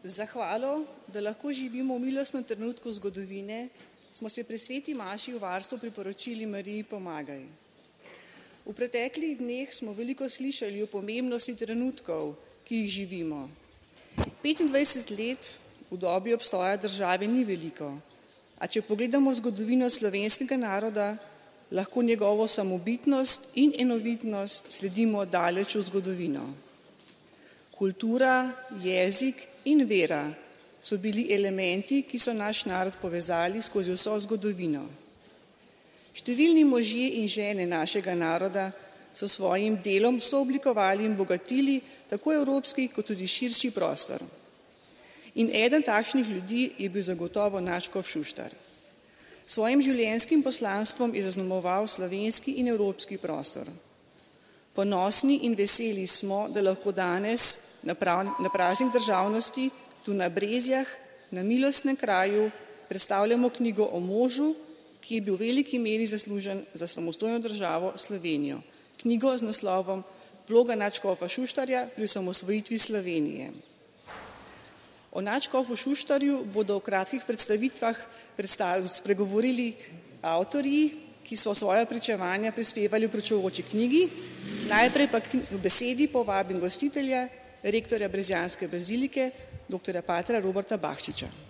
Zahvalo, da lahko živimo v milostnem trenutku zgodovine, smo se pri sveti maši v varstvu priporočili Mariji pomagaj. V preteklih dneh smo veliko slišali o pomembnosti trenutkov, ki jih živimo. 25 let v dobi obstoja države ni veliko, a če pogledamo zgodovino slovenskega naroda, lahko njegovo samobitnost in enovitnost sledimo daleč v zgodovino. Kultura, jezik in vera so bili elementi, ki so naš narod povezali skozi vso zgodovino. Številni možje in žene našega naroda so svojim delom sooblikovali in bogatili tako evropski kot tudi širši prostor. In eden takšnih ljudi je bil zagotovo Načkov Šuštar. Svojim življenjskim poslanstvom je zaznamoval slovenski in evropski prostor. Ponosni in veseli smo, da lahko danes na praznik državnosti, tu na Brezjah, na milostnem kraju, predstavljamo knjigo o možu, ki je bil v veliki meri zaslužen za samostojno državo Slovenijo. Knjigo z naslovom Vloga Načkofa Šuštarja pri osamosvojitvi Slovenije. O Načkofu Šuštarju bodo v kratkih predstavitvah spregovorili avtorji, ki so svoja pričevanja prispevali v pričujoči knjigi. Najprej pa k besedi povabim gostitelja, rektorja Brezjanske bazilike, dr. patra Roberta Bahčiča.